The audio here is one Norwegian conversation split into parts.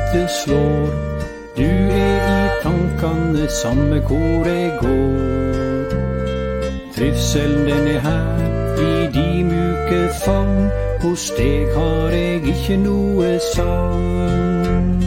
hjertet slår. Du I tankene samme hvor jeg går. Trivselen den her I de mjuke favn. Hos deg har jeg ikke noe savn.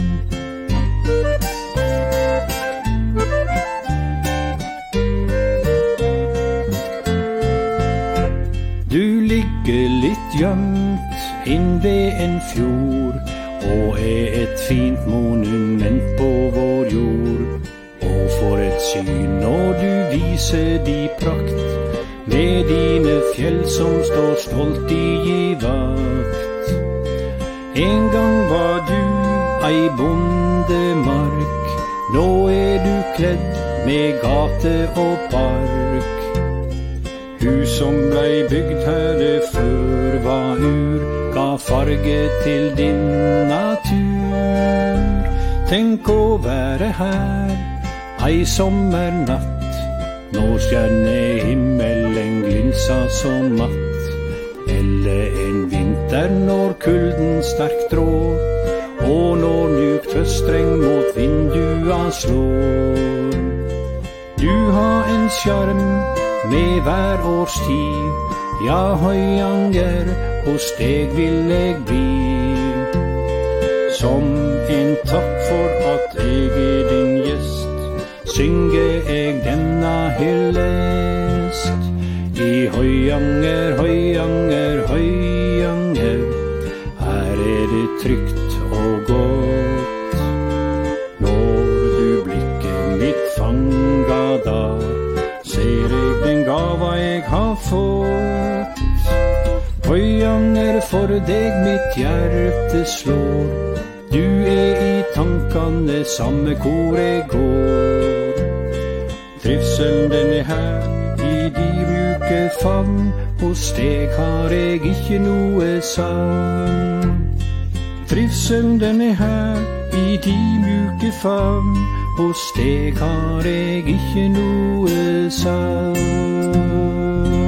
Du ligger litt gjemt inn ved en fjord, og et fint monument på vår jord. Og for et syn når du viser de prakt, med dine fjell som står stolt I vakt. En gang var du ei bondemark, nå du kledd med gate og park. Hus som blei bygd her før var ga farge til din natur. Tenk å være her ei sommernatt, når stjernehimmelen glinsa som matt, eller en vinter når kulden sterkt rår, og når mjukt høstregn mot vindua slår. Du har en skjerm med hver årstid, ja, Høyanger, hos deg vil jeg bli. Som en takk for at jeg din gjest, synge jeg denne hyllest. I Høyanger, Høyanger, Høyanger, her det trygt og godt. Når du blikket mitt fanga da, ser jeg den gava jeg har fått. Høyanger, for deg mitt hjerte slår. Du I tankene samme hvor jeg går. Trivselen den her I de mjuke favn, hos deg har jeg ikke noe savn. Trivselen den her I de mjuke favn, hos deg har jeg ikke noe savn.